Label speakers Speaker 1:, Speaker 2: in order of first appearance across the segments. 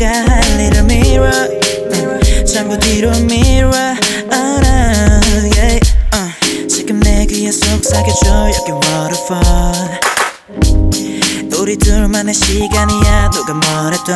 Speaker 1: 내가 할 일을 mirror 전부 뒤로 미뤄 yeah. 지금 내 귀에 속삭여줘 여기 waterfall 우리 둘만의 시간이야 누가 뭐래도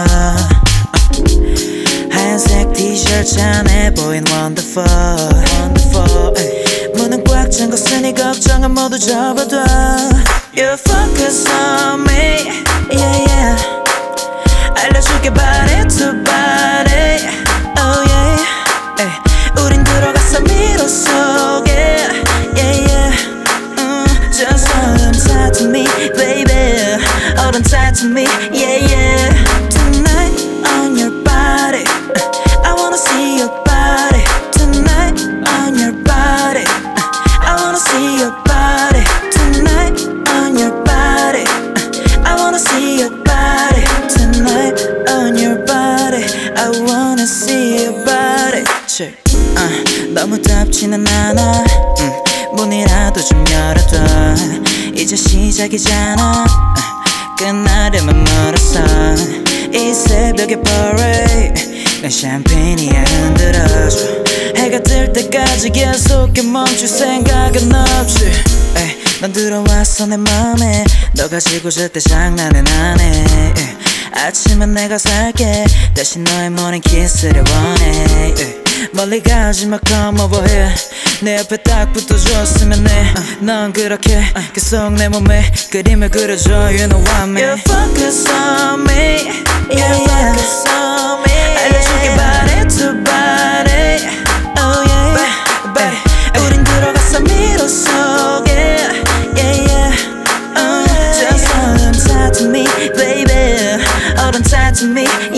Speaker 1: 하얀색 티셔츠 안에 보인 wonderful 문은 꽉 잠궜으니 걱정은 모두 접어둬 You focus on me yeah yeah 알려줄게 body to body oh yeah 우린 들어갔어 미로 속에 yeah yeah Just hold on tight to me baby Hold on tight to me yeah yeah Tonight on your body I wanna see your body Tonight on your body I wanna see your body Tonight on your body I wanna see your body Tonight on your body I wanna see your body Check. 너무 덥지는 않아 문이라도 좀 열어둬 이제 시작이잖아 끝나려면 멀었어 이 새벽의 parade 난 샴페인이야 흔들어줘 해가 뜰 때까지 계속해 멈출 생각은 없지 넌 들어왔어 내 맘에 너 가지고 절대 장난은 안해 아침은 내가 살게 대신 너의 morning kiss를 원해 멀리 가지마 come over here 내 옆에 딱 붙어줬으면 해 넌 그렇게 계속 내 몸에 그림을 그려줘 You know what I mean You focus on me Yeah yeah focus on me 알려줄게 body to body Oh yeah body 우린 들어갔어 미로 속에 Yeah yeah Just hold on tight to me baby Hold on tight to me